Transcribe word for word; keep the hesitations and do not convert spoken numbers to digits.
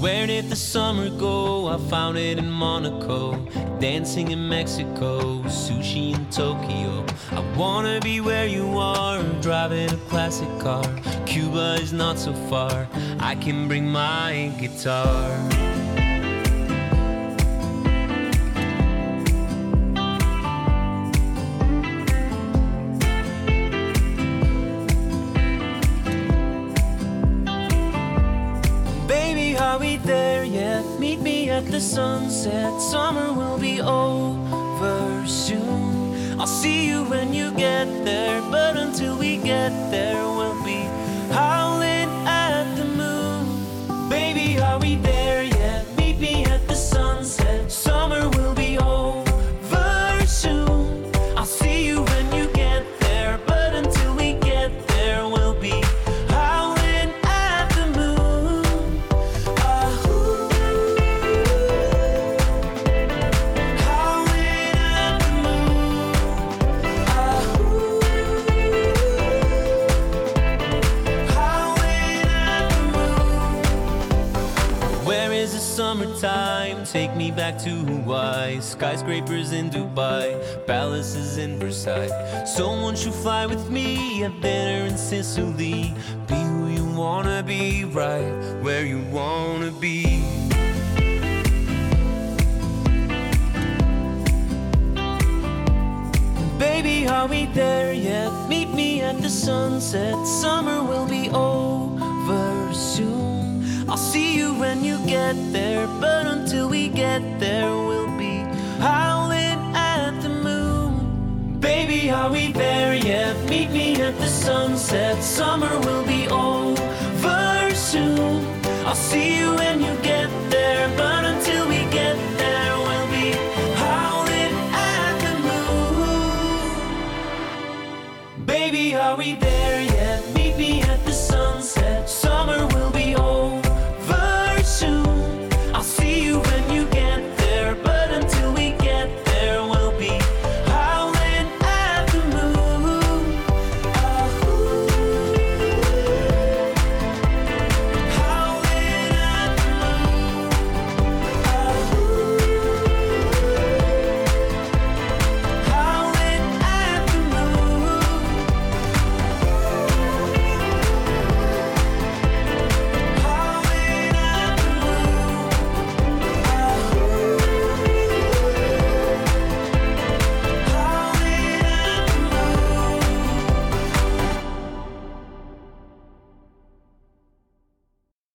Where did the summer go? I found it in Monaco, dancing in Mexico, sushi in Tokyo. I wanna be where you are, driving a classic car. Cuba is not so far, I can bring my guitar. Are we there yet? Meet me at the sunset. Summer will be over soon. I'll see you when you get there, but until we get there, we'll be howling at the moon. Baby, are we there yet? Meet me at the sunset. Summer will be over soon. I'll see you when you get there, but until we get there, we'll be summertime, take me back to Hawaii. Skyscrapers in Dubai, palaces in Versailles. Someone should fly with me, have dinner in Sicily. Be who you wanna be, right where you wanna be. Baby, are we there yet? Meet me at the sunset. Summer will be over soon. I'll see you when you get there, but until we get there, we'll be howling at the moon. Baby, are we there yet? Meet me at the sunset. Summer will be over soon. I'll see you when you get there, but until we get there, we'll be howling at the moon. Baby, are we there yet? Meet me at the sunset.